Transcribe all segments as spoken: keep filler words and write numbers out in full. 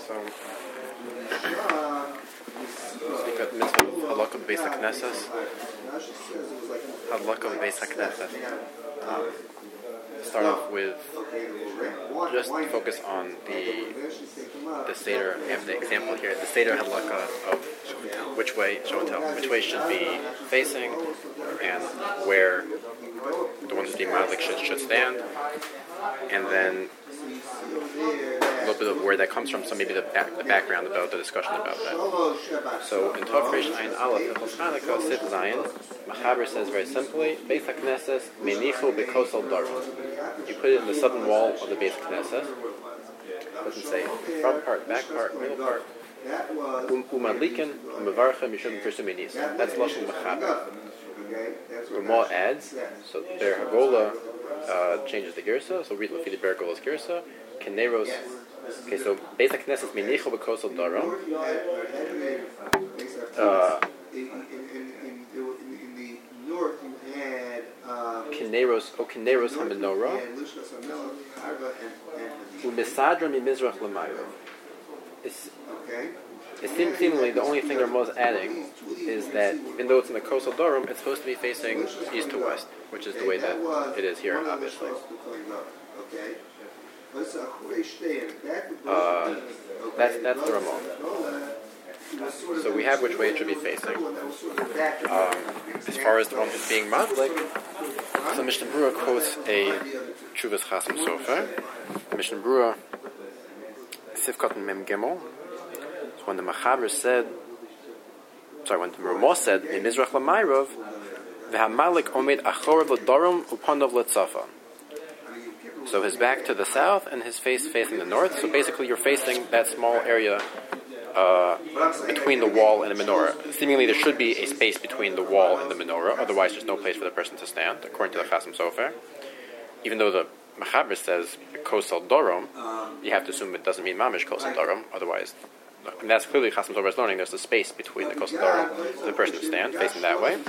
So, speak of mitzvah halakha b'beis haknesses. Halakha b'beis haknesses. Um, start off with just focus on the the seder. We have the example here. The seder halakha of which way show and tell, which way should be facing, and where the one who's being madlik should should stand, and then a little bit of where that comes from, so maybe the back, the background about the discussion about that. So in Tov Reish Ayin Aleph, Hilchos Chanukah, Sif Zayin, Machaber says very simply, Beis HaKnesses menichu bekosel darim. You put it in the southern wall of the Beis HaKnesses. It doesn't say front part, back part, middle part. Umadlikin, umevarchem, yishum kirsu menis. That's Lashon Machaber. Ramah adds, so their Hagola uh, changes the girsa, so read Lafili Ber Gola's girsa. Keneros. Okay, so Beis HaKnesses menichu bekosel darim. Uh, Kineros, O Kineros HaMenorah, U'Mesadra Mi-Mizrach L'Mayrav. It's seemingly the only thing Ramah is adding is that even though it's in the coastal Durham, it's supposed to be facing east to west, which is the way that it is here, obviously. Uh, that's that's the Ramah. So we have which way it should be facing. Um, as far as the one who's being madlik, so Mishnah Berurah quotes a Tshuvas Chasam Sofer. Mishnah Berurah, Sifkat Mem Gimel. So when the Machaber said, sorry, when the Ramah said, in Mizrach L'Mayrav, V'hamalik omed achorav l'darum upanov l'tzafa. So his back to the south and his face facing the north. So basically you're facing that small area Uh, between the wall and the menorah. Seemingly there should be a space between the wall and the menorah, otherwise there's no place for the person to stand, according to the Chasam Sofer. Even though the Machaber says Kosel Dorom, you have to assume it doesn't mean Mamish Kosel Dorom, otherwise, and that's clearly Chasam Sofer's learning, there's a space between the Kosel Dorom for the person to stand, facing that way.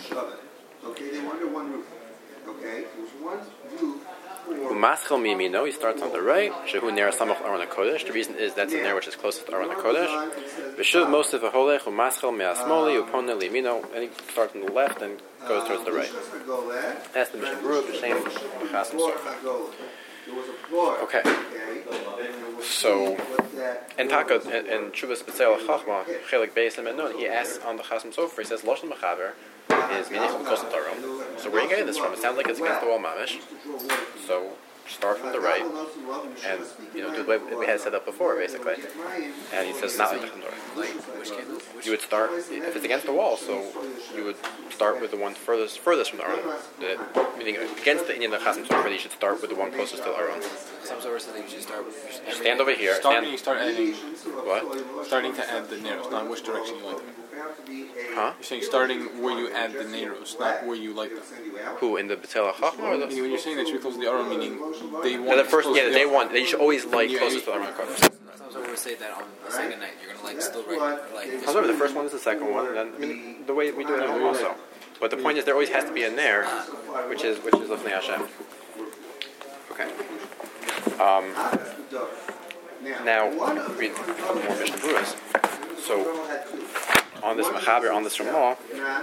Umaschel mimino, he starts on the right. Shehu ner samach aron hakodesh. The reason is that's the ner which is closest to aron hakodesh. V'shuv most of the holech umaschel me'asmoli upone limino, and he starts on the left and goes towards the right. That's the Mishnah Berurah, the same Chasam Sofer. Okay. So, and Taka and Tshuvas B'Tzeil Chachma Chelik Beis Menon, he asks on the Chasam Sofer. He says Lashon Machaber is Menichum Kosel Darom. So where are you getting this from? It sounds like it's against the wall mamish. So start from the right, and you know do the way we had set up before, basically. And he says not like the Chandor. You would start if it's against the wall, so you would start with the one furthest furthest from the Aron. Meaning against the Indian the Chasam Sofer, you should start with the one closest to the Aron. Some sort of thing you should start. Stand over here. Starting, stand. start adding. What? Starting to add the neros, not which direction you like them. Huh? You're saying starting where you add the neros, not where you like them. Who in the B'Tzeil Chachma? Or the... Meaning when you're saying that you're close to the Aron, meaning they want. Yeah, the first, yeah, they want. They should always like closest to the Aron Kodesh. Sometimes we would say that on the second night you're gonna like still right like. However, the first one is the second one, and then I mean the way we do it also. But the point is, there always has to be a ner, which is which is Lifnei Hashem. Okay. Um, now read a couple more Mishnah Berurahs. So on this Machaber, on this Ramah.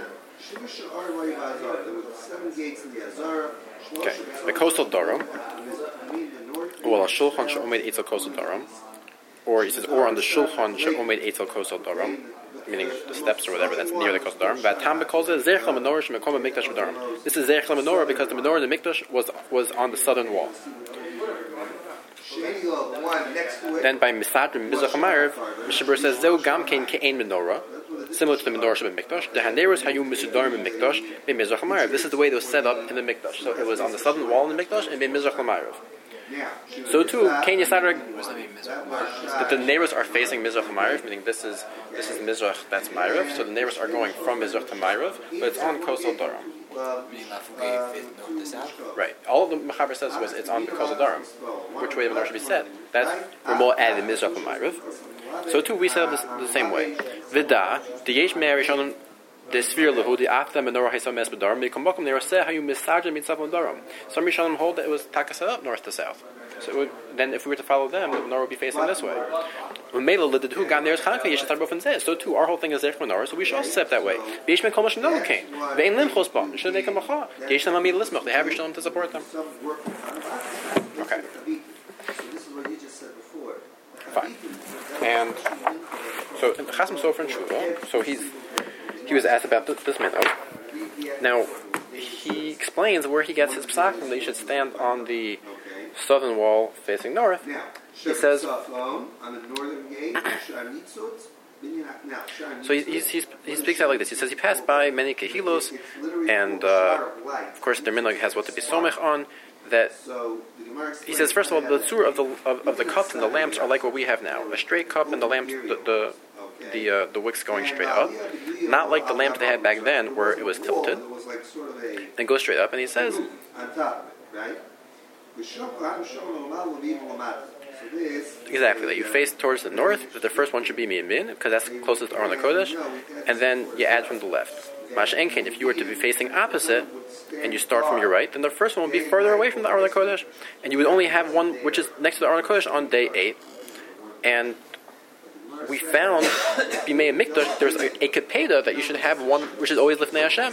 Okay, the coastal Dorom. Well, a shulchan she'omed eitzel coastal Dorom, or he says, or on the shulchan she'omed eitzel coastal Dorom, meaning the steps or whatever that's near the coastal Dorom. Vatam calls it zerch menorah shemekom mikdash Dorom. This is zerch menorah because the menorah in the mikdash was was on the southern wall. Then by Misadrim Mizrach Ha'Mayrav, Mishnah Berurah says Zeu gam kein kein menorah, similar to the menorah sheb mikdash. The haneros hayu misudarim in mikdash be Mizrach Ha'Mayrav. This is the way it was set up in the mikdash. So it was on the southern wall in the mikdash and be Mizrach Ha'Mayrav. So too, kein yasadra that the neighbors are facing Mizrach Ha'Mayrav, meaning this is this is Mizrach, that's Mayrav. So the neighbors are going from Mizrach to Mayrav, but it's on coastal Durham. Right. All of the Machaber says was it's on the coastal Durham. Which way the menorah should be set? That's Ramah added Mizrach Ha'Mayrav. So too, we set up this, the same way. Vida the yesh me'arishonim the sphere lahu the after menorah haisam mes b'daram mikom bakum ne'raseh hayu misajim mitzavon daram. Some Rishonim hold that it was taka set up north to south. So it would, then, if we were to follow them, the menorah would be facing this way. So too, our whole thing is there for menorah, so we should also set up that way. They have Rishon to support them. Okay. Fine. And so Chasam Sofer and Shuvah, so he's he was asked about this, this minhag. Now he explains where he gets his psak from that you should stand on the southern wall facing north. He says. So he, he's, he's, he speaks out like this. He says he passed by many kehilos, and uh, of course their minhag has what to be somech on. That he says, first of all, the tzur of the of, of the cups and the lamps are like what we have now: a straight cup and the lamps, the the the, uh, the wicks going straight up, not like the lamps they had back then where it was tilted and goes straight up. And he says. Exactly, that you face towards the north, that the first one should be Miyamin, because that's closest to Aron HaKodesh, and then you add from the left. Mash Enkein, if you were to be facing opposite, and you start from your right, then the first one would be further away from the Aron HaKodesh, and you would only have one which is next to the Aron HaKodesh on day eight. And we found, Bimei Mikdash, there's a, a Kepeda that you should have one which is always Lifnei Hashem.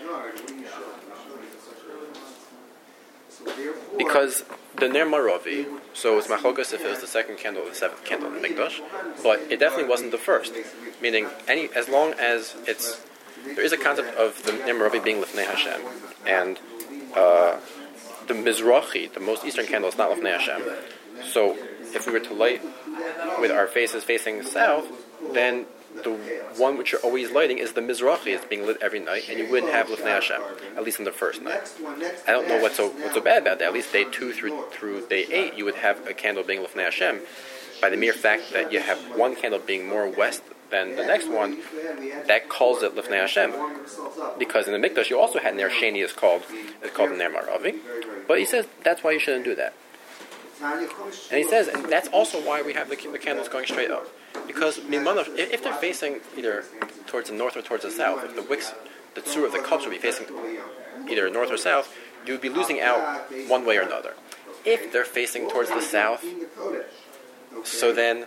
Because the Ner Maravi, so it's Machokas if it was the second candle or the seventh candle in the Mikdash, but it definitely wasn't the first. Meaning, any as long as it's, there is a concept of the Ner Maravi being Lifnei Hashem, and uh, the Mizrachi, the most eastern candle, is not Lifnei Hashem. So, if we were to light with our faces facing south, then the one which you're always lighting is the Mizrachi. It's being lit every night, and you wouldn't have Lifnei Hashem, at least in the first night. I don't know what's so what's so bad about that. At least day two through through day eight, you would have a candle being Lifnei Hashem. By the mere fact that you have one candle being more west than the next one, that calls it Lifnei Hashem. Because in the Mikdash, you also had Ner Sheni is called is called Ner Maravi. But he says that's why you shouldn't do that. And he says, and that's also why we have the, the candles going straight up. Because if, if they're facing either towards the north or towards the south, if the wicks, the tzur of the cups would be facing either north or south, you would be losing out one way or another. If they're facing towards the south, so then,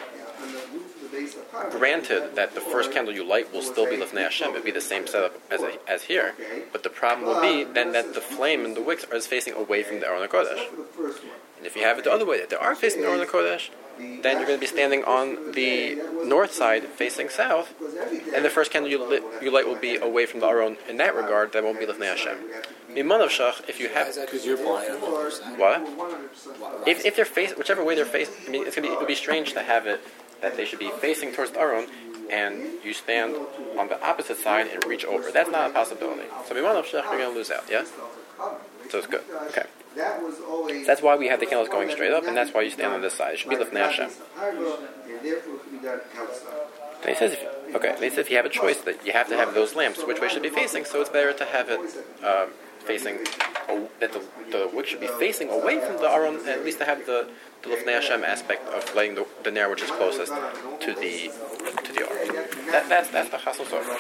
granted that the first candle you light will still be Lifnei Hashem, it would be the same setup as a, as here, but the problem will be then that the flame and the wicks are facing away from the Aron HaKodesh. And if you have it the other way, that they are facing the Aron HaKodesh, then you're going to be standing on the north side facing south, and the first candle you, lit, you light will be away from the Aron. In that regard, that won't be Lifnei Hashem. Mimanav Shach, if you have... Because you're blind. What? If, if they're facing, whichever way they're facing, I mean, it's going to be, it would be strange to have it that they should be facing towards the Aron, and you stand on the opposite side and reach over. That's not a possibility. So Mimanav Shach, you're going to lose out, yeah? So it's good. Okay. That's why we have the candles going straight up, and that's why you stand on this side. It should be Lifnei Hashem. And he says, if, okay, and he says if you have a choice that you have to have those lamps, which way should it be facing? So it's better to have it um, facing, uh, that the, the wick should be facing away from the Aron, and at least to have the, the Lifnei Hashem aspect of lighting the, the Ner which is closest to the to the Aron. That, that's, that's the Chasam Sofer.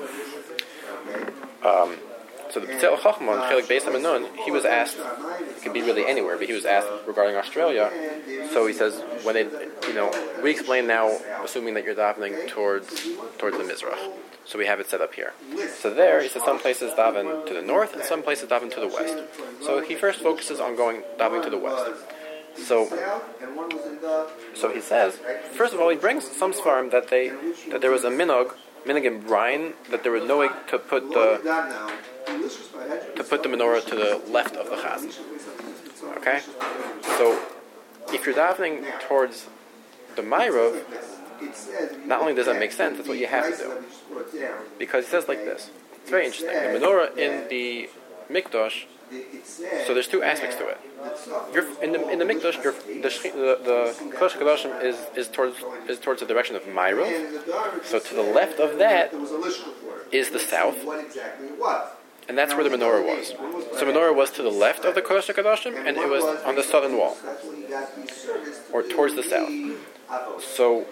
Um, So the B'tzel Chachman, Chelik Beis HaMenon, he was asked, it could be really anywhere, but he was asked regarding Australia. So he says, when they, you know, we explain now, assuming that you're davening towards towards the Mizrach. So we have it set up here. So there, he says some places daven to the north and some places daven to the west. So he first focuses on going davening to the west. So, so he says, first of all, he brings some svarim that they that there was a minog, minog in Brian, that there was no way to put the to put the menorah to the left of the chazan. Okay? So, if you're davening towards the Mairav, not only does that make sense, that's what you have to do. Because he says like this. It's very interesting. The menorah in the Mikdash, so there's two aspects to it. You're, in the in the Mikdash, you're, the the, the Kodesh Kodashim is is towards is towards the direction of Mairav. So to the left of that is the south. And that's where the menorah was. So the menorah was to the left of the Kodesh HaKadoshim, and it was on the southern wall, or towards the south. So,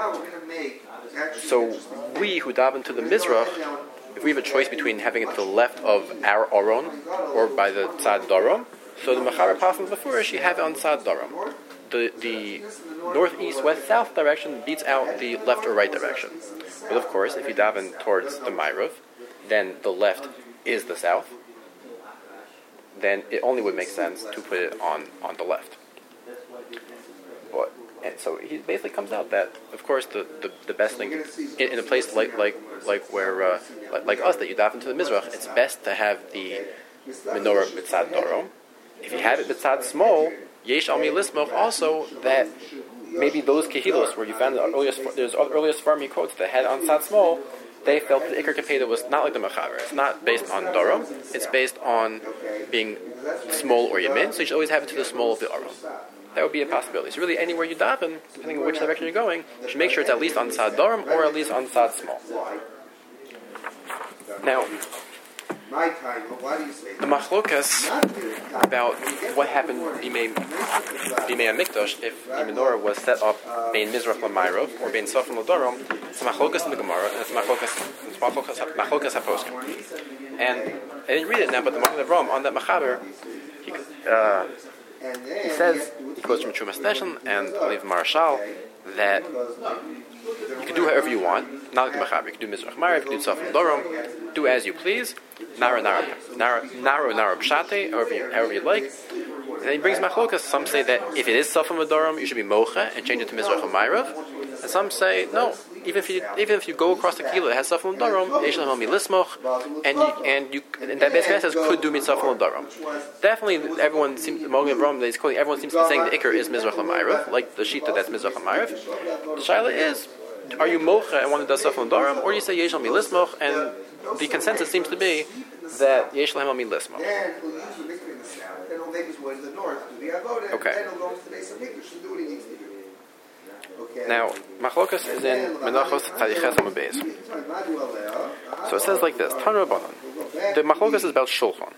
so we who daven to the Mizrach, if we have a choice between having it to the left of our Aron, or by the side of the Aron, So the Mechaber Pasuk before you have it on Tzad Daram. The the northeast, west, south direction beats out the left or right direction. But of course, if you daven towards the Ma'ariv, then the left is the south. Then it only would make sense to put it on, on the left. But and so he basically comes out that, of course, the, the, the best thing in, in a place like like like where uh, like, like us that you daven to the Mizrach, it's best to have the menorah mitzad Dorom. If you have it mitzad small, yesh al mi lismoch also that maybe those kehilos where you found the earliest there's earliest farmi quotes that had on tzad small, they felt that the Iker Kapeda was not like the Mechaber. It's not based on Dorom. It's based on being small or Yamin, so you should always have it to the small of the Aron. That would be a possibility. So really, anywhere you daven, depending on which direction you're going, you should make sure it's at least on Tzad Dorom or at least on Tzad small. Now, the machlokas about what happened b'mei Hamikdash if the menorah was set up bein Mizrach l'Mayrov or bein Sofim l'Dorom. It's machlokas in the Gemara and it's machlokas it's machlokas haposkim. And I didn't read it now, but the Magen Avraham on that Mechaber, he, uh, he says he quotes from Trumas Neshen and I believe Marashal that you can do however you want. Not like the Mechaber. You can do Mizrach Ma'ariv, you can do Sofim l'Dorom, do as you please. Nara nara nara nara nara pshate, however you, however you like. And then he brings machlokas. Some say that if it is Sofim l'Dorom, you should be mocha and change it to Mizrach Ma'ariv. And some say no. Even if you even if you go across the kilo, it has Sofim l'Dorom. Yesh l'hamel mi lismoch, and you and you and that basically says could do mit Sofim l'Dorom. Definitely, everyone seems Magen Avraham that he's quoting. Everyone seems to be saying the Iker is Mizrach Ma'ariv, like the shita that's Mizrach Ma'ariv. The shaila is, are you mocha and want to do Sofim l'Dorom, or you say yesh l'hamel mi lismoch and the consensus seems to be that yesh lahem al mi lismoch. Okay. Now, machlokas is in Menachos Tzadiches Amabeis. So it says like this: Tan Rabbanan. The machlokas is about shulchan.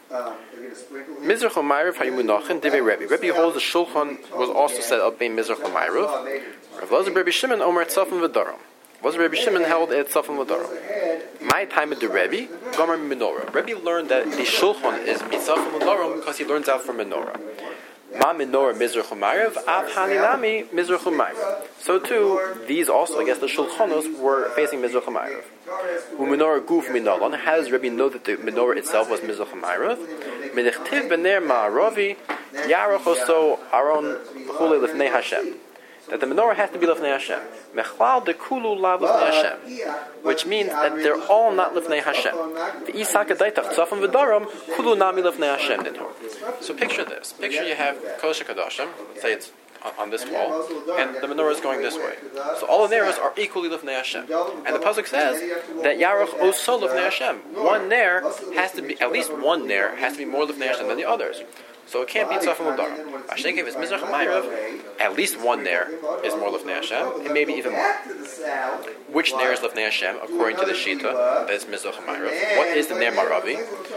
Mizrach Ma'ariv Hayimunachin Divei Rebbe. Rebbe holds the shulchan was also set up being Mizrach Ma'ariv. Rav Lozer Rebbe Shimon Omer Tzafim v'Daram. Was Rebbe Shimon held at Tzafim v'Daram? My time at the Rebbe, Gomer Menorah. Rebbe learned that the shulchan is Mitzafim v'Daram because he learns out from Menorah. Ma Menorah Mizrach Ma'ariv, Av Hanilami Mizrach Ma'ariv. So too, these also, I guess, the shulchanos were facing Mizrach Ma'ariv. Who Menorah Guf Minalan. How does Rebbe know that the Menorah itself was Mizrach Ma'ariv? Menechtiv Bener Ma'aravi Yarach Oso Aron Chule Lifnei Hashem. That the menorah has to be Lifnei Hashem. Mechlal de Kulu Lav Lifnei Hashem. Which means that they're all not Lifnei Hashem. The Isak Adaitach Tzafim V'Daram Kulu Nami Lifnei Hashem. So picture this. Picture you have Kodesh HaKadoshim, say it's on, on this wall, and the menorah is going this way. So all the neiros are equally Lifnei Hashem. And the pasuk says that Yarach Oso Lifnei Hashem. One nair has to be, at least one nair has to be more Lifnei Hashem than the others. So it can't be Tzafim l'Daram. I think if it's Mizrach Ma'ariv, at least one nair is more Lifnei Hashem, and maybe even more. Which nair is Lifnei Hashem, according to the Shita, that is Mizrach Ma'ariv? What is the nair Maravi?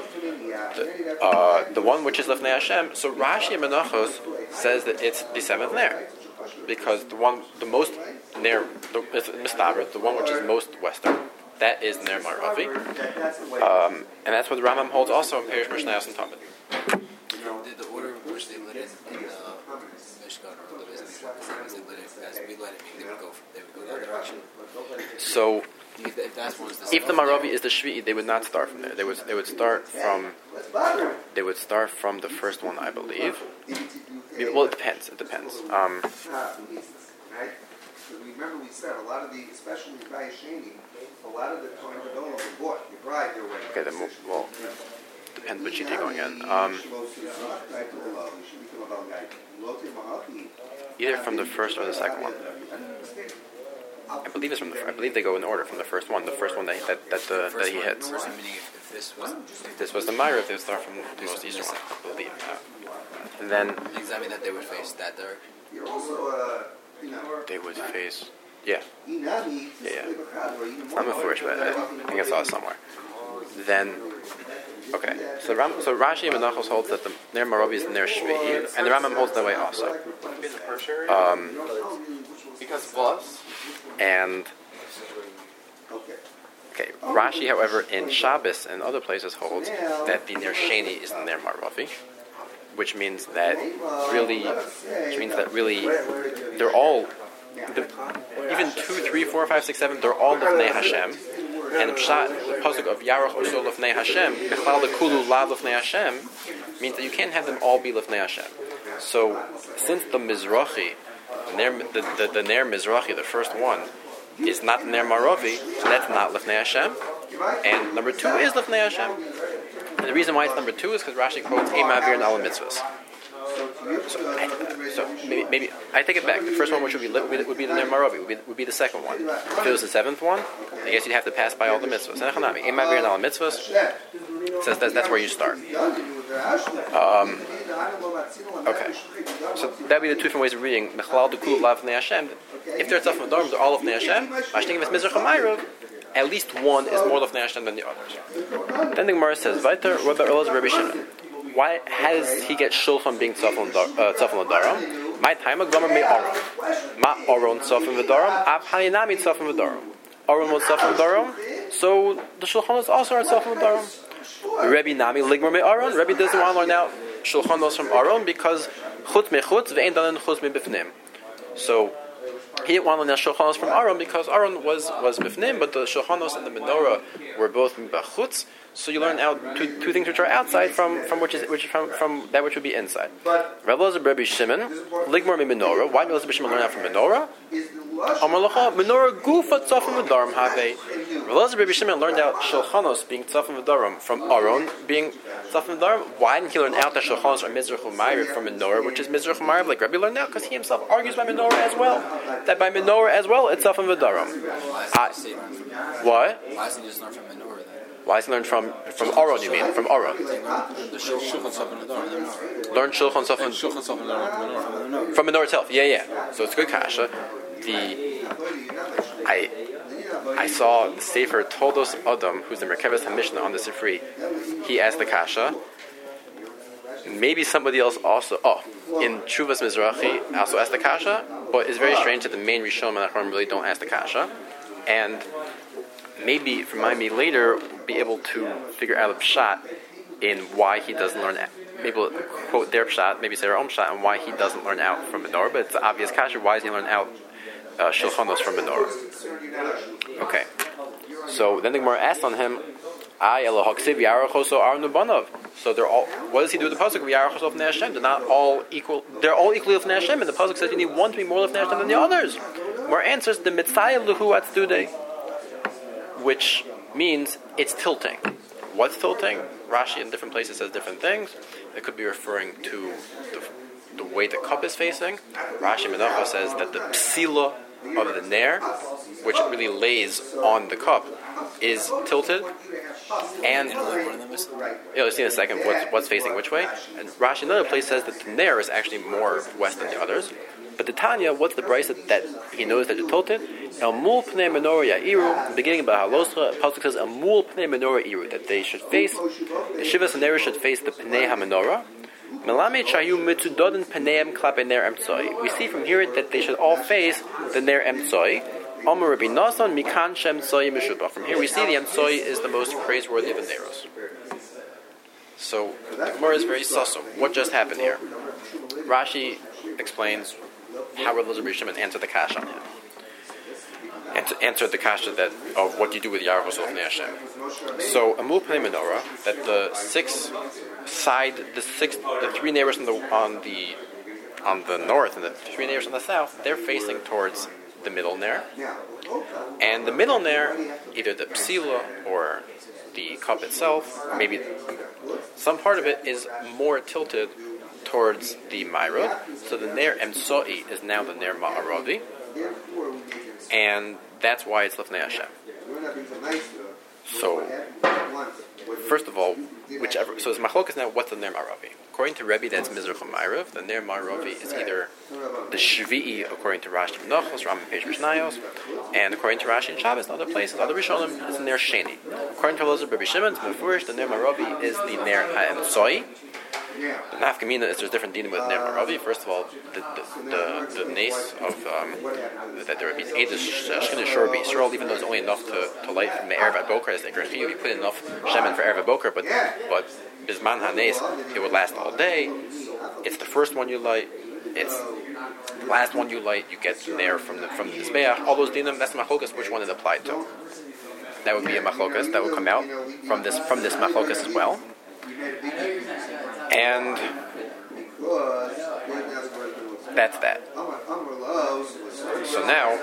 The, uh, the one which is Lifnei Hashem. So Rashi and Menachos says that it's the seventh nair, because the one, the most nair, the, it's Mistaber, the one which is most western, that is nair Maravi. Um, and that's what the Rambam holds also in Perish Mishnayos and Talmud. The, the order in which they lit it in the Mishkan or the business, as they lit it, as we lit it, they would go, they would go that direction. So, if, if, that's the if the Maravi is the Shvi'i, they would not start from there. They would they would start from they would start from the first one, I believe. Well, it depends. It depends. Um, Remember, we said a lot of the, especially by Shani, a lot of the Kohen Gadol were bought. You bride your way. Okay, then well. Depends which sheet you're going in. Um, either from the first or the second one. I believe it's from the. I believe they go in order from the first one. The first one that that that, uh, that he hits. If this was, if this was the Ma'ariv, they would start from the most eastern one. I believe. Uh, and then. Does that mean that they would face that direction? They would face. Yeah. Yeah, yeah. I'm a foolish, but I think I saw it somewhere. Then. Okay, so Ram, so Rashi and Menachos holds that the Ner Maravi is the Ner Shvi'i, and the Rambam holds that way also. Um, because of us. And okay, Rashi, however, in Shabbos and other places holds that the Ner Sheni is the Ner Maravi, which means that really, which means that really, they're all, the, even two, three, four, five, six, seven, they're all Lefnei Hashem. And the pshat, the pasuk of Yarach Oso Lefnei Hashem, Mechlal Lekulu Lav Lefnei Hashem, means that you can't have them all be Lefnei Hashem. So, since the Mizrachi, the Ner, the, the, the Ner Mizrachi, the first one, is not the Ner Maravi, so that's not Lefnei Hashem. And number two is Lefnei Hashem. And the reason why it's number two is because Rashi quotes Ein Ma'avir and Ala Mitzvahs. So, so maybe, maybe I take it back. The first one, which would be would be the Ner Maravi, would be, would be the second one. If it was the seventh one, I guess you'd have to pass by all the mitzvahs. Ein Ma'avir and Ala Mitzvahs says that that's where you start. Um, okay, so that'd be the two different ways of reading Mechlal Dekul Lav Lefnei Hashem. If they're Tzaf Medarim, they're all Lefnei Hashem. Mashting if it's Mizrach Hamayrav, at least one is more Lefnei Hashem than the others. Then the Gemara says, Vaiter Rabbi Elazar Rabbi Shimon. Why has he get shulchan being tzafon l'daram? My time a gomer me aron. Ma aron tzafon v'daram. Av haninami tzafon v'daram. Aron was tzafon v'daram. So the shulchanos also are tzafon v'daram. Rebbe nami ligmar me aron. Rebbe doesn't want to learn out shulchanos from aron because chutz me chutz ve'ein danen chutz me bifnim. So he didn't want to learn shulchanos from aron because aron was was bifnim, but the shulchanos and the menorah were both b'chutz. So you learn out two, two things which are outside from, from which is which from, from that which would be inside. Rabbi Elazar Rabbi Shimon, ligmar mi menorah. Why did Rabbi Shimon learn out from menorah? Amar lacha menorah gufa tzafim v'daram have. Rabbi Elazar Rabbi Shimon learned out shulchanos being tzafim v'daram from aron being tzafim v'daram. Why didn't he learn out that shulchanos are mizrach u'mayir from menorah, which is mizrach u'mayir? Like Rabbi learned out because he himself argues by menorah as well. That by menorah as well it's tzafim v'daram. What? Why doesn't he just learn from menorah? Why is he learned from from Aron? You mean from Aron? Learn Shulchan Sofan from menorah itself. Yeah, yeah. So it's good kasha. The I I saw the Sefer Toldos Adam, who's the Merkavas HaMishnah on the Sifri. He asked the kasha. Maybe somebody else also. Oh, in Chuvas Mizrachi also asked the kasha. But it's very strange that the main Rishon and Acharon really don't ask the kasha. And maybe, remind me later, be able to figure out a pshat in why he doesn't learn out. Maybe we'll quote their pshat, maybe say our own pshat, and why he doesn't learn out from menorah. But it's the obvious kasha. Why does he learn out uh, shulchanos from menorah? Okay. So then the Gemara asked on him, "I Elohaksiv Yarachoso Arnubanov." So they're all. What does he do with the pasuk of Yarachoso of Hashem? They're not all equal. They're all equally of Hashem, and the pasuk says you need one to be more of Hashem than the others. More answers the mitzayah luhu atzude, which means it's tilting. What's tilting? Rashi in different places says different things. It could be referring to the, the way the cup is facing. Rashi Menacha says that the psila of the ner, which really lays on the cup, is tilted. And yeah, you'll see in a second what's, what's facing which way. And Rashi in another place says that the ner is actually more west than the others. But the Tanya, what's the brisa that, that he knows that it's tilted? El mul pnei menorah ya'iru. Beginning by haloscha, pasuk says el mul pnei menorah ya'iru, that they should face, the shivas and should face the pnei ha-menorah. Melame chayu mitzudoden pneim klape ner emtzoi. We see from here that they should all face the ner emtzoi. Omer Rabbi Nasan mikan shem tzoi mishubach. From here we see the emtzoi is the most praiseworthy of the neros. So the Gemara is very sussum. What just happened here? Rashi explains how Rabbi Elazar Shimon answered the kasha on him. And answered the kasha that of what you do with Yarachos of Hashem. So Amul Pnei Menorah, that the six side, the six, the three neighbors on the on the on the north and the three neighbors on the south, they're facing towards the middle ner, and the middle ner, either the psila or the cup itself, maybe some part of it is more tilted towards the Ma'arav, so the Ner Emtsoi is now the Ner Ma'aravi, and that's why it's Lefnei Hashem. So, first of all, whichever, so it's Machlokas now, what's the Ner Ma'aravi? According to Rebbe, that's Mizrach Ma'arav. The Ner Ma'aravi is either the Shvi'i, according to Rashi Menachos, Ram Peish Mishnayos, and according to Rashi and Shabbos and other places, other Rishonim, it's the Ner Sheni. According to Elazar Rabbi Shimon, it's Mefurish, the Ner Ma'aravi is the Ner Ha'emtsoi. The nafkamina is there's different dinim with Ner Maravi. First of all, the the the, the nace of um, that there would be eight shchina shor Yisrael, even though it's only enough to, to light from the erev boker as the Iker you put enough shemen for erev boker, but but bisman hanes it would last all day. It's the first one you light. It's the last one you light. You get Ner from the from the Mizbeach. All those dinim. That's machlokas. Which one it applied to? That would be a machlokas that would come out from this from this machlokas as well. And that's that. So now,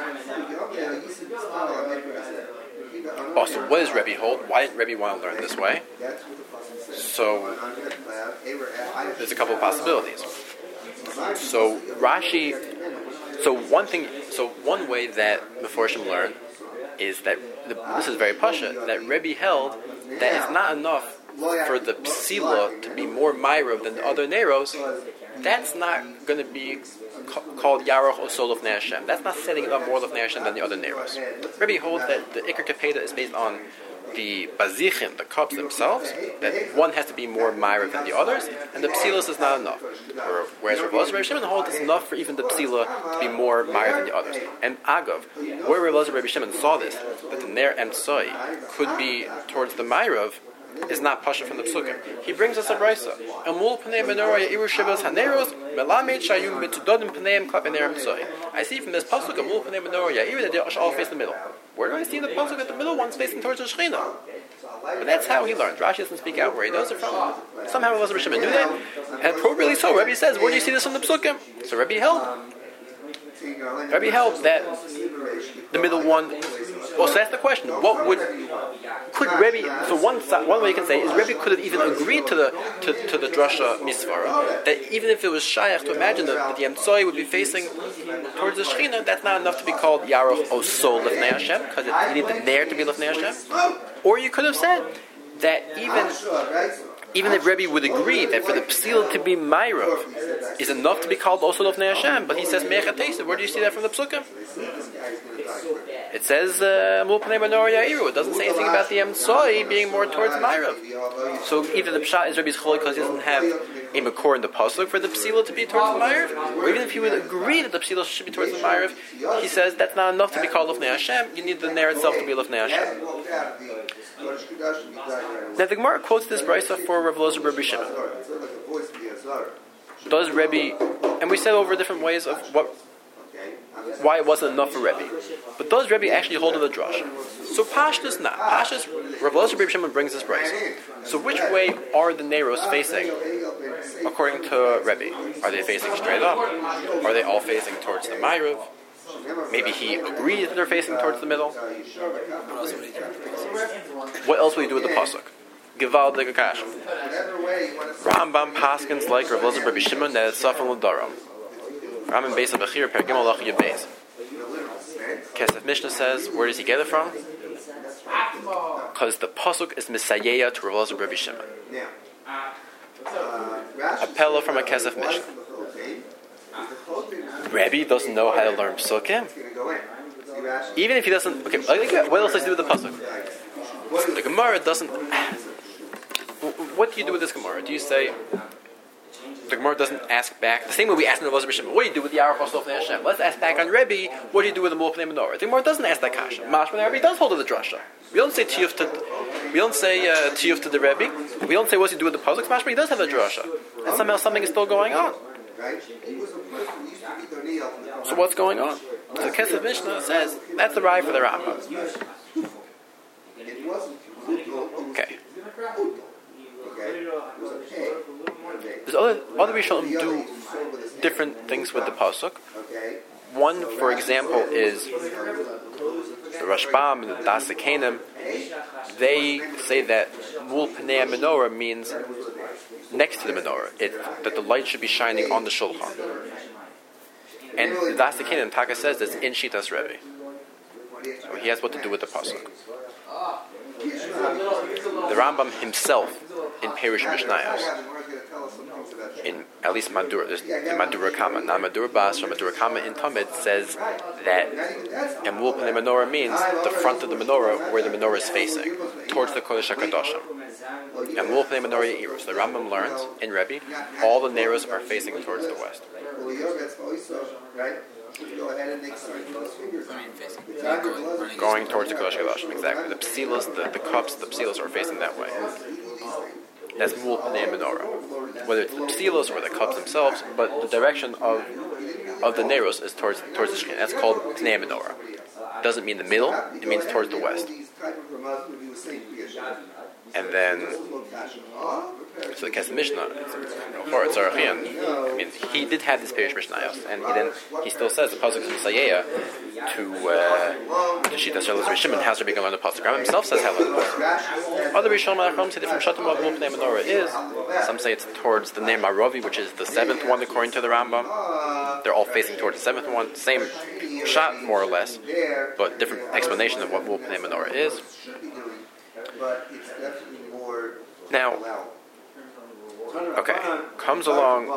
also, what does Rebbe hold? Why did Rebbe want to learn this way? So, there's a couple of possibilities. So Rashi, so one thing, so one way that Meforshim learn is that the, this is very pasha that Rebbe held that it's not enough for the psila to be more myrav than the other neros. That's not going to be ca- called Yaroch or Sol of Hashem. That's not setting it up more of Hashem than the other neros. Rebbe holds that the Iker Kapeda is based on the bazichim, the cups themselves, that one has to be more myrav than the others, and the psilos is not enough. Whereas Rav Elazar Rebbe Shimon holds it's enough for even the psila to be more myrav than the others. And Agav, where Rav Elazar Rebbe Shimon saw this, that the Ner Emtsoi could be towards the myrav, is not pasha from the psukim. He brings us a brisa. Amul pnei menorah yeiru shivas haneros melamed shayum mitzudodim pneim klap ner emtsoi. I see from this pasuk amul pnei menorah yeiru that they should all face the middle. Where do I see the pasuk that the middle one's facing towards the Shechina? But that's how he learned. Rashi doesn't speak out where he knows it from. Somehow Elazar Rebbe Shimon knew that, and appropriately so. Rebbe says, "Where do you see this from the psukim?" So Rebbe held. Rebbe held that the middle one. Well, so that's the question. What would could Rebbe? So one one way you can say is Rebbe could have even agreed to the to, to the drasha misvara that even if it was shayach to imagine that, that the emtsoi would be facing towards the Shechina, that's not enough to be called Yaroch or Sol Lefnei Hashem because you need the Ner to be Lefnei Hashem. Or you could have said that even. Even if Rebbe would agree that for the psil to be myrav is enough to be called also Lofnei Hashem, but he says me'echatesa. Where do you see that from the psukim? It says Amul pnei menorah yairu. It doesn't say anything about the emtsoi being more towards myrav. So either the pshat is Rebbe's chol because he doesn't have a makor in the pasuk for the psila to be towards the myrav, or even if he would agree that the psila should be towards the myrav, he says that's not enough to be called Lofnei Hashem. You need the ner itself to be Lofnei Hashem. Now the Gemara quotes this brisa for Rav Elazar Rebbe Shimon. Does Rebbe, and we said over different ways of what, why it wasn't enough for Rebbe, but does Rebbe actually hold to the drush? So Pashtus not. Pashtus, Rav Elazar Rebbe Shimon brings this brisa. So which way are the Neros facing, according to Rebbe? Are they facing straight up? Are they all facing towards the Ma'ariv? Maybe he agrees that they're facing towards the middle. What else will you do with the pasuk? Gival de Gakash. Rambam paskins like Rav Elazar Rebbe Shimon that it's Safan L'Daram. Rambam Beis Abachir Per Gimel Lach Yud Beis. Kesef Mishnah says, where does he get it from? Because the pasuk is Misayeya to Rav Elazar Rebbe Shimon. A pella from a Kesef Mishnah. Rebbe doesn't know how to learn psukim. Even if he doesn't, okay, what else does he do with the pasuk? The Gemara doesn't. What do you do with this Gemara? Do you say the Gemara doesn't ask back the same way we asked in the Elazar B'Shimon? What do you do with the Yaroch Osel Fnei Hashem? Let's ask back on Rebbe. What do you do with the Mul Pnei Menorah? The Gemara doesn't ask that kasha. Mashman Rebbe does hold to the drasha. We don't say tiyuf to. We don't say uh, tiyuf to the Rebbe. We don't say what do you do with the pasuk. Mashman he does have a drasha, and somehow something is still going on. So what's going on? So Kesef Mishnah says that's the ride for the Rambam. Okay. There's other other Rishonim do different things with the pasuk. One, for example, is the Rashbam and the Das Kenim. They say that Mul Pnei Menorah means next to the menorah, it, that the light should be shining on the shulchan. And the Das Kenim Taka says that's in Shitas Rebbe. So he has what to do with the pasuk. The Rambam himself in Perish Mishnayos, in at least Madura, there's in Madura Kama, not Madura Bas, or Madura Kama in Tamid says that Emul Pnei Menorah means the front of the menorah where the menorah is facing, towards the Kodesh HaKadoshim. And Mul Pnei Menorah Ye'iru. So the Rambam learns in Rebbe, all the Neros are facing towards the west. Go ahead and make some fingers. Going towards the Kodesh HaKodashim, exactly. The psilos, the, the cups, the psilos are facing that way. That's Mul Pnei Menorah. Whether it's the psilos or the cups themselves, but the direction of of the Neros is towards towards the Shekhinah. That's called Pnei Menorah. It doesn't mean the middle, it means towards the west. And then, so the Kesef Mishnah, Choretz Arachian, I mean, he did have this Perish Mishnayos, and he then he still says the pasuk is Messiah to uh, the Shita Shel Rabbi Shimon has to be going to learn the pasuk. Rambam himself says how to learn the pasuk. Other Rishonim Achronim say different Shatim of Mul Pnei Menorah is. Some say it's towards the name Aravi, which is the seventh one according to the Rambam. They're all facing towards the seventh one, same shot more or less, but different explanation of what Mul Pnei Menorah is. But it's definitely more now, okay, comes along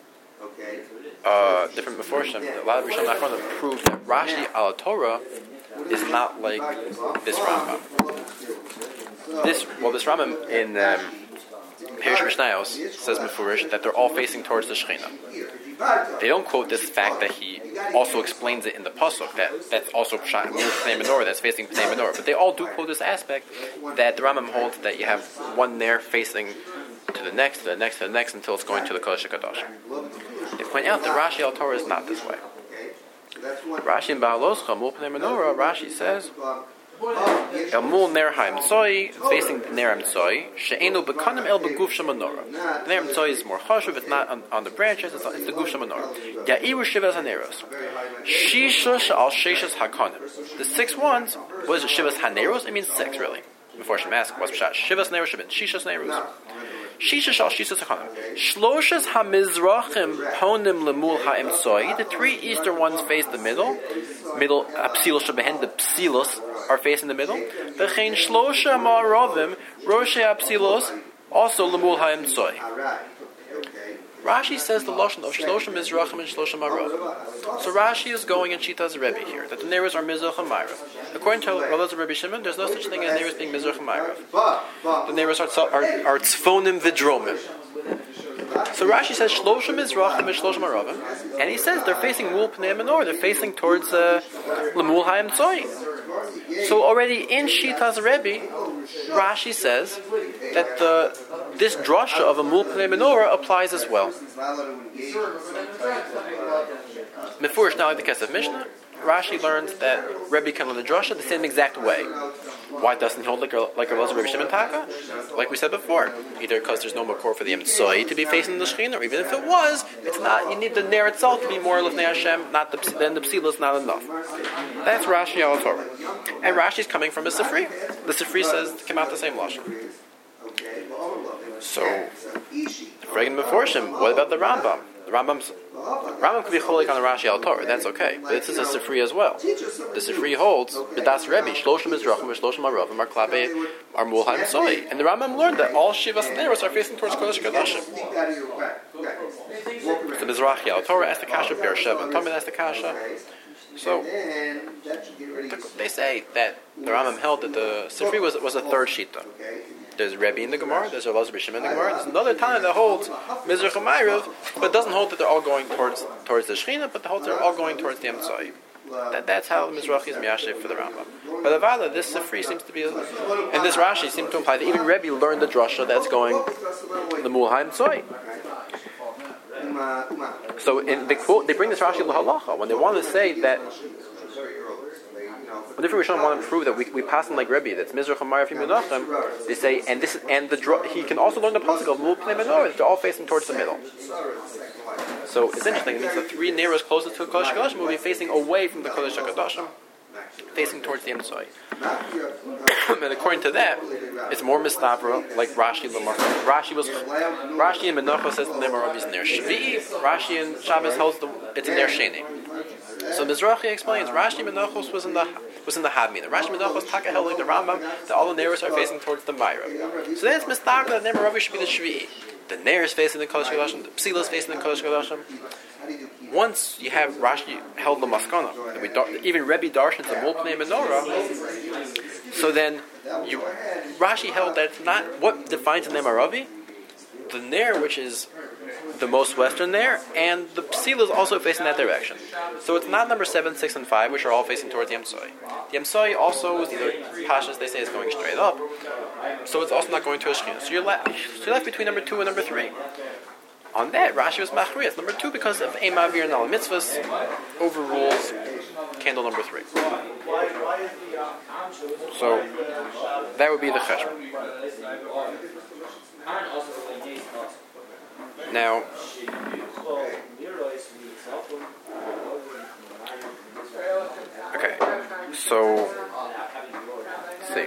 uh, different Meforshim. A lot of Rishonim Achronim prove that Rashi al Torah is not like this Rambam. This well, this Rambam in um, Perish Mishnayos says Mefurish that they're all facing towards the Shekhinah. They don't quote this fact that he also explains it in the pasuk that that's also Pnei Menorah that's facing Pnei Menorah. But they all do quote this aspect that the Rambam holds that you have one there facing to the next, to the next, to the next until it's going to the Kodesh HaKodashim. They point out that Rashi al Torah is not this way. Rashi in Ba'aloscha Mul Pnei Menorah, Rashi says El Mul Ner HaEmtzoi, facing the Ner HaEmtzoi, She'enu B'kanim El B'guf Shemenorah. The Ner HaEmtzoi is more chashuv, it's not on, on the branches, it's, it's the Guf Shemenorah. Ya'iru Shivas HaNeros. Shisha She'al Sheshas HaKanim. The six ones, what is it, Shivas HaNeros? It means six, really. Before Shem asked, what's Pshat? Shivas Neros should have been Shishas Neros. Shisha Shal Shishas HaKanim. Shloshas HaMizrachim Ponim Lemul HaEmtzoi. The three eastern ones face the middle. Middle, Psilos Shebehen, the Psilos are facing the middle. V'chein Shlosha Ma'aravim, Roshei Psilos, also Lemul HaEmtzoi. Rashi says the Lashon of Shloshim Mizrachim and Shloshim Ma'aravim. So Rashi is going in Shitas Rebbe here, that the Neros are Mizrach and Ma'arav. According to Rabbi Rebbe Shimon, there's no such thing as Neros being Mizrach and Ma'arav. The Neros are, are, are Tzfonim Vidromim. So Rashi says Shloshim Mizrachim and Shloshim Ma'aravim, and he says they're facing Mul Pnei Menorah, they're facing towards uh, Lemul HaEmtzoi. So already in Shitas Rebbe, Rashi says that the, this drasha of a Mul Pnei Menorah applies as well. Mefurish now like the Kesef Mishnah, Rashi learns that Rebbe can learn the drasha the same exact way. Why doesn't he hold like a like a Rebbe Shimon Taka? Like we said before, either because there's no makor for the Emtzoi to be facing the Shekhinah, or even if it was, it's not. You need the Ner itself to be more Lifnei Hashem. Not the then the Psila is not enough. That's Rashi al Torah, and Rashi's coming from a Sifri. The Sifri says to come out the same lashon. So, Regan Meforshim. What about the Rambam? The Rambam's Rambam could be cholik on the Rashi al Torah. That's okay, but this is a Sifri as well. The Sifri holds B'das Rebbe Shloshim Mizrachim and Shloshim Ma'aravim are Klape are Mul HaEmtzoi, and the Rambam learned that all Shivas Neros are facing towards Kodesh HaKodashim. The Mizrachi al Torah asked the Kasha, Beersheba and Talmud asked the Kasha. So they say that the Rambam held that the Sifri was was a third shita. There's Rebbe in the Gemara, there's Rav Elazar Shimon in the Gemara, there's another Tana that holds Mizrach and Ma'arav, but doesn't hold that they're all going towards towards the Shekhinah, but holds they're all going towards the Emtzoi. That, that's how the Mizrachi is miyashiv for the Rambam. But Avala, this Sifri seems to be, and this Rashi seems to imply that even Rebbe learned the drasha that's going the Mul HaEmtzoi. So in the quote, they bring this Rashi l'halacha when they want to say that. When different Rishonim want to prove that we, we pass him like Rebbe, that's Mizrach and Ma'arav Menachem, they say, and this and the he can also learn the pasuk of Mul Pnei Menorah, that they're all facing towards the middle. So it's interesting. It means the three Neros closest to the Kodesh HaKodashim will be facing away from the Kodesh HaKodashim, facing towards the Emtzoi. And according to that, it's more mistavra, like Rashi Lamar. Rashi was Rashi and Menachos says the Lemar is in their Shvi. Rashi and Shabbos holds the it's in their Sheni. So Mizrachi explains Rashi Menachos was in the was in the Hadmi. The Rashi Menachos Taka held like the Rambam that all the Neros are facing towards the Ma'arav. So then it's mistavra that the Lemar should be the Shvi. The Ner is facing the Kodesh HaKodashim. The Psila is facing the Kodesh HaKodashim. Once you have Rashi held the Maskana, even Rebbe Darshan the Mul Pnei Menorah, so then Now, you, go ahead. Rashi held that it's not what defines the Ner Maravi, the Ner, which is the most western Ner, and the Psila is also facing that direction. So it's not number seven, six, and five, which are all facing towards the Yemsoi. The Yemsoi also is either Pashas, they say, is going straight up, so it's also not going to a Shechina. So you're left, so you're left between number two and number three. On that, Rashi was Machriyas. Number two, because of Ein Ma'avir and Al Mitzvahs, overrules candle number three. So that would be the cheshbon. Now, okay, so let's see.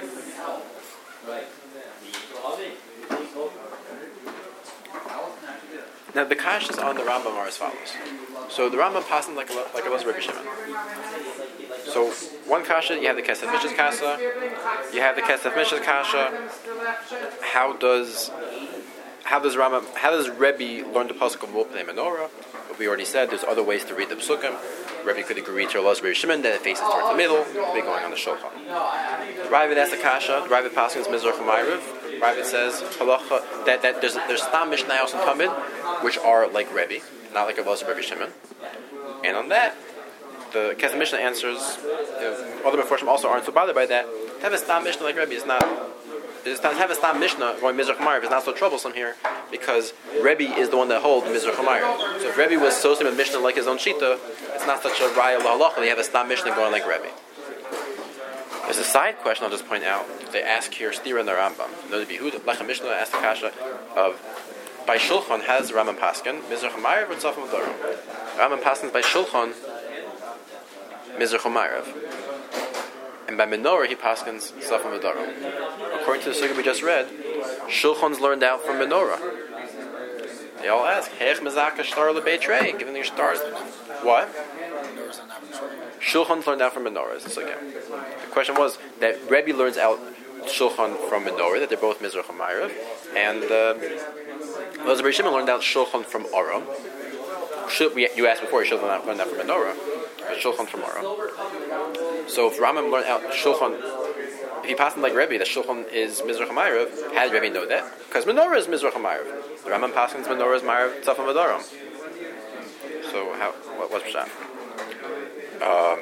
Now the kash is on the Rambam are as follows. So the Rambam passes like a like a Rabbi Shimon. So one kasha, you have the Kesef Mishas kasha, you have the Kesef Mishas kasha. How does how does Rambam how does Rebbe learn the pasuk of Mopnei Menorah? We already said there's other ways to read the psukim. Rebbe could agree to Rabbi Shimon that it faces towards the middle, be going on the shulchan. Ravid asks the kasha. Ravid pasuk is Mizrach U'Ma'ariv. Ravid says halacha that, that there's there's Stam Mishnayos and Tamid, which are like Rebbe, not like a Rabbi Shimon. And on that, the Kesef Mishnah answers. Uh, other Meforshim also aren't so bothered by that. To have a Stam Mishnah like Rebbe is not. To have a Stam Mishnah going Mizrach U'Ma'ariv is not so troublesome here because Rebbe is the one that holds Mizrach U'Ma'ariv. So if Rebbe was associated with Mishnah like his own Shita, it's not such a Raya L'Halacha. They have a Stam Mishnah going like Rebbe. There's a side question I'll just point out. They ask here, Stira and the Rambam. Note Behuda, Lechem Mishnah asked the kasha of by Shulchan has Rambam Paskin, Mizrach U'Ma'ariv or Tzafim U'Darim? Rambam Paskin by Shulchan, Mizrach U'Ma'ariv. And by Menorah he paskins Tzafim U'Darim. According to the sugya we just read, Shulchan's learned out from Menorah. They all ask, Hech Mezaka Shtar LeBeitrei, giving the stars. What? Shulchan learned out from Menorah. So again, the question was that Rebbe learns out Shulchan from Menorah, that they're both Mizrach U'Ma'ariv, and uh, Rabbi Shimon learned out Shulchan from Aram. You asked before, he should learn out from Menorah, but Shulchan from Aram. So if Rambam learned out Shulchan, if he passed like Rebbe, that Shulchan is Mizrach U'Ma'ariv, how did Rebbe know that? Because Menorah is Mizrach U'Ma'ariv. The Rambam passes Menorah is Ma'ariv Tzafim U'Darim. So how? What, what's Pshat? Um,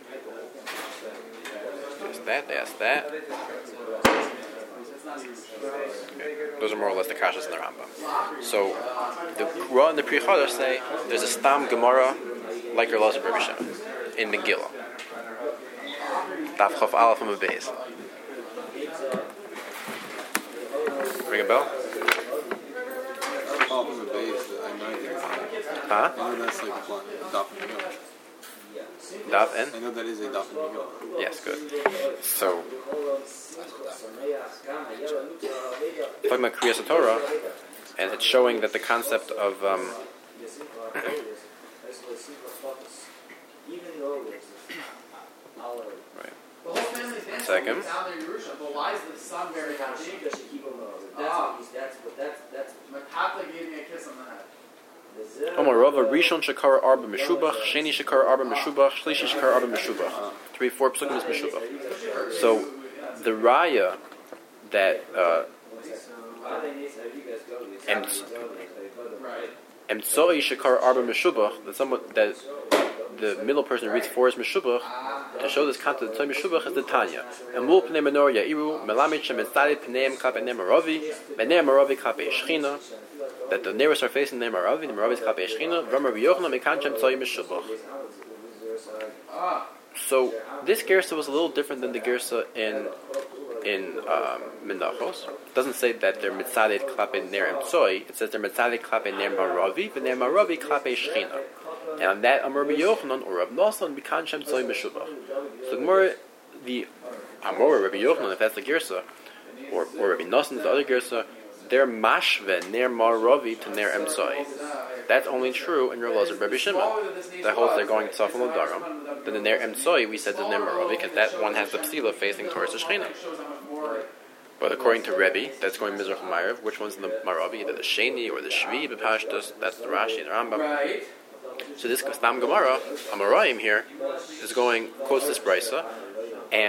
there's that, there's that. Okay. Those are more or less the kashas in the Rambam. So, the Ra and the Pri Chadash say there's a Stam Gemara like your Elazar Rabbi Shimon in Megillah. Daf Chaf Aleph and Beis. Ring a bell? Aleph and Beis, I know Huh? I know that's like a plot. Daf and Megillah. Daf and? I know that is a Daf and Megillah. Yes, good. So, talking about Kriyas Torah, and it's showing that the concept of um, right. One second. But why is the sun very happy? Ah, that's that's that's my papa gave me a kiss on the head. Omar Rava Rishon Shakar Arba Meshubach, Sheni Shakar Arba Meshubach, Shlishi Shakar Arba Meshubach. Three, four psukim is Meshubach. So the raya that uh, Emtsoi Shakar Arba Meshubach, that someone that the middle person reads four is Meshubach, to show this concept of Meshubach is the Tanya. And Mul Pnei Menorah Ya'iru Melamid Shemetzadid Pneim Klape Nei Maravi Pnei Maravi Klape Shechina, that the nearest are facing the Maravi, the Maravi is Klape Shechina, V'Amar B'Yochanan Mekan Shem Tzoi Meshubach. So this Gersa was a little different than the Gersa in in um, Menachos. It doesn't say that they're Mitzadid Klape Ner Emtsoi. It says they're Mitzadid Klape Ner Maravi Pnei Maravi Klape Shechina. And on that, Amar B'Yochanan or Rav Nosson Mekan Shem Tzoi Meshubach. So the more the Amor Rabbi Yochanan, if that's the Gersa, or or Rabbi Nosson is the other Gersa, they're mashve ner maravi to ner emtsoi. That's only true in your Elazar Rabbi Shimon. That holds they're going Tzafim U'Darim. Then the ner emtsoi we said is ner maravi because that one has the psila facing towards the Shechina. But according to Rebbe, that's going Mizrach U'Ma'ariv. Which one's the maravi? Either the Sheni or the Shvi b'Pashtus. That's the Rashi and the Rambam. So this Stam Gemara, Amarayim here, is going quotes this brisa, and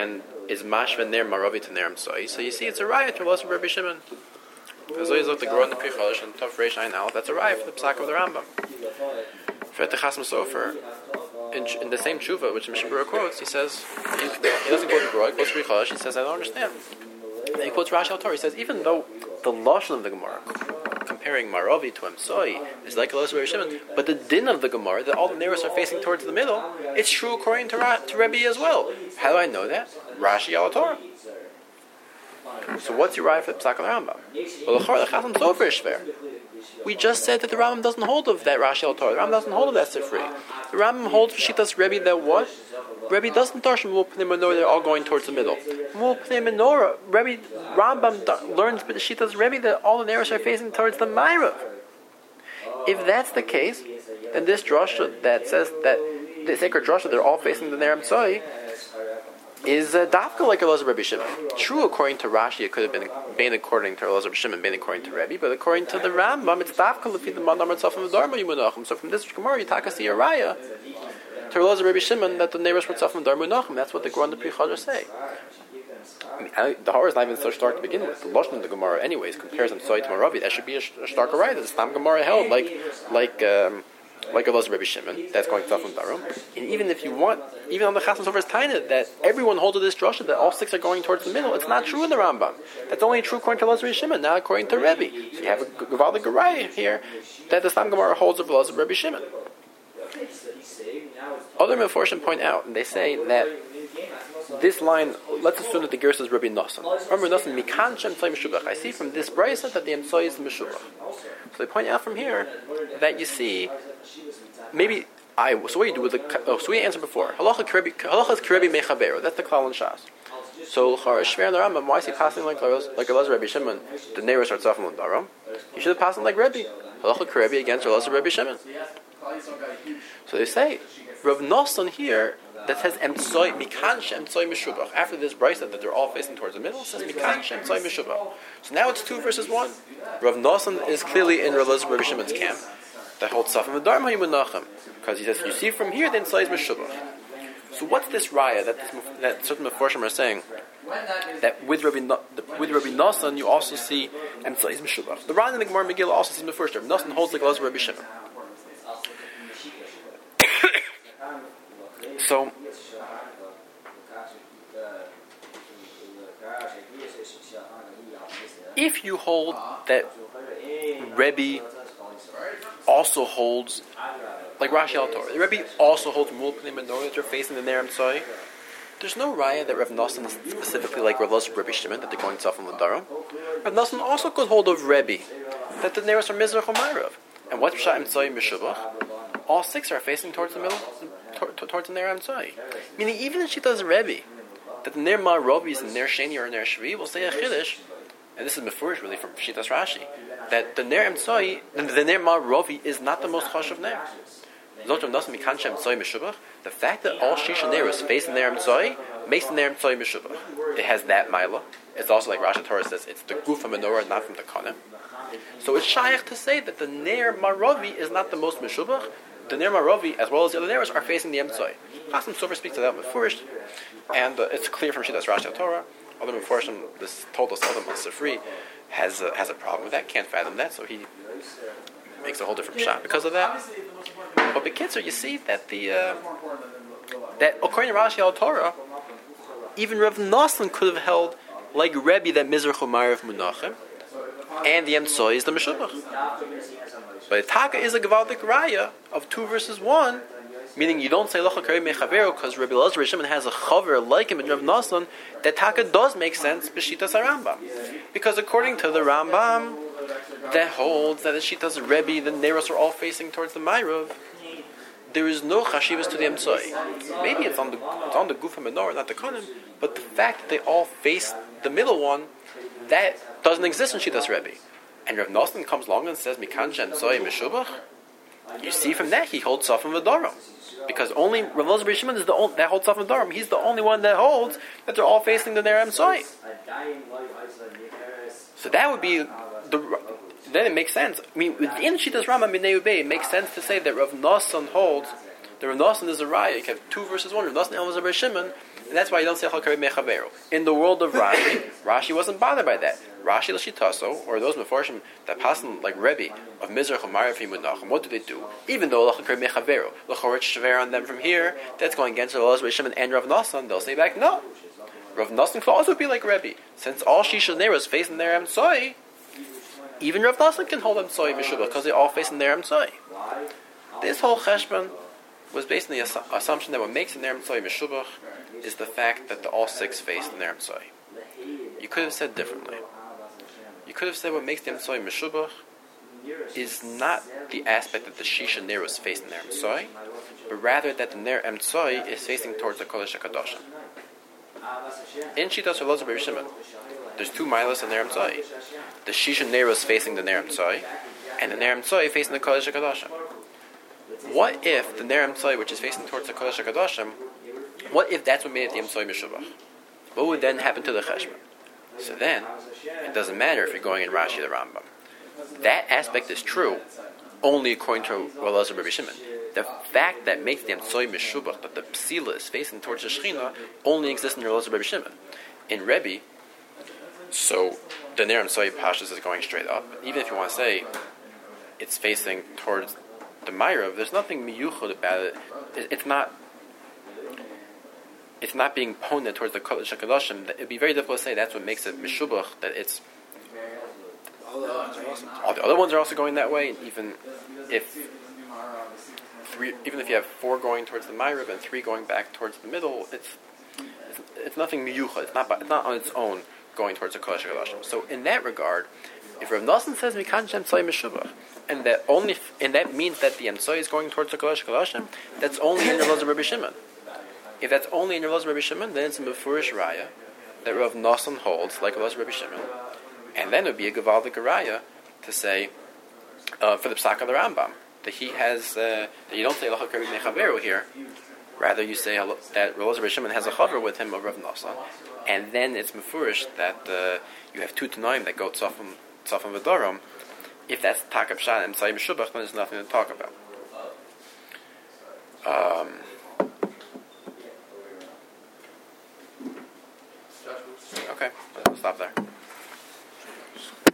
is mashva ner maravi to ner amsoi. So you see, it's a riot to Elazar Rabbi Shimon. As always, look the Gemara in the Pri Chalash and Tov Reish Ayin Aleph. That's a riot for the psak of the Rambam. For the Chasam Sofer, in, in the same tshuva which Mishnah Berurah quotes, he says he, he doesn't quote the Gemara. He quotes Pri Chalash. He says, I don't understand. And he quotes Rashi al Torah. He says, even though the lashon of the Gemara comparing Maravi to Amsoi is like Elazar Rabbi Shimon, but the din of the Gemara, that all the neros are facing towards the middle, it's true according to, Ra- to Rebbe as well. How do I know that? Rashi al Torah. So what's your right for the Psak of the Rambam? Well, the Chasam Sofer is shver. We just said that the Rambam doesn't hold of that Rashi al Torah. The Rambam doesn't hold of that Sifri. The Rambam holds for Shitas Rebbe that what? Rebbe doesn't dash Mul Pnei Menorah, they're all going towards the middle. Mul Pnei Menorah, Rebbe, Rambam da, learns with the Shitas Rebbe that all the neros are facing towards the Ma'arav. If that's the case, then this drasha that says that the sacred drasha, they're all facing the Ner Amsoi, is uh, dafka like Elazar Rabbi Shimon. True, according to Rashi, it could have been been according to Elazar Rabbi Shimon, been according to Rebbe, but according to the Rambam, it's dafka lefi the man amar tzafim v'dharma yimunachim. So from this Gemara, you taka see a raya to Elazar Rabbi Shimon that the neighbors were tzafim v'dharma yimunachim. That's what the Gemara and the Pri Chalash say. I mean, I, the horror is not even so stark to begin with. The lashon of the Gemara, anyways, compares them to Maravi. That should be a, a starker raya. The Stam Gemara held like like. Um, Like Elazar Rabbi Shimon, that's going to Tzafim Darum. And even if you want, even on the Chasam Sofer's Taina, that everyone holds to this drasha that all six are going towards the middle, it's not true in the Rambam. That's only true according to Elazar Rabbi Shimon, not according to Rebbe. So you have a Gavaldik Garaya here that the Stam Gemara holds of Elazar Rabbi Shimon. Other Meforshim point out, and they say that this line, let's assume that the Gersa is Rabbi Nosson. Rabbi Nosson, Mikan Shem Tzai Meshubach. I see from this brayso that the Emtsoi is Meshubach. So they point out from here that you see, maybe I. So what do you do with the? Oh, so we answered before. Halacha is Kirebi Mechabero. That's the Klal and Shas. So L'chara Shver and the Rambam. Why is he passing like like Elazar Rabbi Shimon? The Neros starts off in Daram. He should have passed like Rebbe. Halacha Kirebi against Elazar Rabbi Shimon. So they say Rav Nosson here that says Emtsoi Mikan Shem Emtsoi Meshubach. After this brayso that they're all facing towards the middle, it says Mikan Shem Emtsoi Meshubach. So now it's two versus one. Rav Nosson is clearly in Elazar Rabbi Shimon's camp that holds Safim V'Dharma Yimunachim, because he says you see from here the Emtsoi is Meshubach. So what's this raya that this, that certain Meforshim are saying that with Rabbi no, the, with Rabbi Nosson you also see Emtsoi is Meshubach. The Ran in the Gemara Megillah also says Meforshim. Rabbi Nosson holds like Elazar Rabbi Shimon. So, if you hold that Rebbe also holds, like Rashi al Torah, the Rebbe also holds Mul Pnei Menorah that you're facing the Ner Amsoi, there's no raya that Rav Nosson is specifically like Rav Elazar Rabbi Shimon that they're going to Tzafim L'Daram. Rav Nosson also could hold of Rebbe that the Neros are Mizrach or Ma'arav. And what's Pshat Emtsoi Meshubach? All six are facing towards the middle, to, towards the Ner Amtsoi. Meaning, even if she does Rebbe, that the Ner Ma'aravi is the Ner Sheni or Ner Shvi, will say a Chiddush, and this is Mefurish really from Shitas Rashi, that the Ner Amtsoi, the, the Ner Ma'aravi is not the most chashuv Ner. The fact that all Shisha Neros face the Ner Amtsoi makes the Ner Amtsoi Meshubach. It has that Maila. It's also like Rashi Torah says, it's the Guf HaMenorah, not from the Konem. So it's shaykh to say that the Ner Ma'aravi is not the most Meshubach. The Ner Ma'aravi, as well as the other Neros, are facing the Emtsoi. Chasam Sofer speaks to that Mefurish, and uh, it's clear from Shitas Rashi Torah. Other Mefurish, this told us Adam Sifri has uh, has a problem with that, can't fathom that, so he makes a whole different shot because of that. But B'Kitzur, you see that the uh, that according to Rashi al Torah, even Rav Nosson could have held like Rebbe that Mizrach Ma'arav Munachim, and the Emtsoi is the Meshubach. But Taka is a Gavaldik Raya of two versus one, meaning you don't say Locha Karei Mechaveru because Rabbi Elazar Shimon has a chaver like him in Rav Nosson. That Taka does make sense b'Shitas Rambam, because according to the Rambam, that holds that the Shitas Rebbe, the Neros are all facing towards the Ma'arav. There is no chashivas to the Emtsoi. Maybe it's on the it's on the Guf HaMenorah, not the Konim, but the fact that they all face the middle one, that doesn't exist in Shitas Rebbe. And Rav Nosson comes along and says, Mikan Shem Emtsoi Meshubach. You see from that he holds Safim V'Daram. Because only Rav Elazar Shimon is the only that holds Safim V'Daram. He's the only one that holds that they're all facing the Ner Emtsoi. So that would be the then it makes sense. I mean, within Shitas Rambam B'nei Ubei, it makes sense to say that Rav Nosson holds The Rav Nosson is a raya. You have two versus one. Rav Nosson was a Rabbi Shimon, and that's why you don't say Hal Karev Mechaveru. In the world of Rashi, Rashi wasn't bothered by that. Rashi l'shitaso, or those mefarshim that pass like Rebbe of Mizrach and Marafim Menachem, what do they do? Even though Hal Karev Mechaveru, l'chorich shaver on them from here, that's going against Rabbi Shimon and Rav Nosson. They'll say back, no. Rav Nosson could also be like Rebbe, since all Shisha Neros facing their Emtsoi. Even Rav Nosson can hold Emtsoi Meshubach because they all facing their Emtsoi. This whole cheshbon was based on the assu- assumption that what makes an Erev Tzoi Meshubach is the fact that the all six face an Erev Tzoi. You could have said differently. You could have said what makes the Erev Tzoi Meshubach is not the aspect that the Shisha Neros face an Erev Tzoi, but rather that the Erev Tzoi is facing towards the Kodesh HaKadoshim. In Shitas Elazar Bar Shimon, there's two milas in the Erev Tzoi. The Shisha Neros facing the Erev Tzoi, and the Erev Tzoi facing the Kodesh HaKadoshim. What if the Ner Emtsoi, which is facing towards the Kodesh HaKadoshim, what if that's what made it the Emtsoi Meshubach? What would then happen to the Cheshbon? So then, it doesn't matter if you're going in Rashi or the Rambam. That aspect is true only according to Elazar Bar Shimon. The fact that makes the Emtsoi Meshubach, that the Psila is facing towards the Shechina, only exists in Elazar Bar Shimon. In Rebbe, so the Ner Emtsoi Pashas is going straight up. Even if you want to say it's facing towards the Ma'irav, there's nothing miyuchad about it. It's not. It's not being pointed towards the Kodesh HaKadoshim. It'd be very difficult to say that's what makes it meshubach. That it's. All the other ones are also. All the other ones are also going that way. And even if three, even if you have four going towards the Ma'irav and three going back towards the middle, it's it's, it's nothing miyuchad. It's not. It's not on its own going towards the Kodesh HaKadoshim. So in that regard, if Rav Nosson says Mikan Shem Tzoi Meshubach, and that only, and that means that the Emtsoi is going towards the Kodesh HaKadoshim, that's only in Elazar Bar Shimon. If that's only in Elazar Bar Shimon, then it's a Mefurish Raya that Rav Nosson holds like Elazar Bar Shimon, and then it would be a Gevaldik Raya to say uh, for the Psak of the Rambam that he has uh, that you don't say Lachak Rabbi Mechaveru here, rather you say that Elazar Bar Shimon has a chaver with him of Rav Nosson, and then it's Mefurish that uh, you have two Tanoim that go Tzafim Tzafim V'Dorom. If that's Takab Shan and Tzayim Meshubach, then there's nothing to talk about. Um, okay, we'll stop there.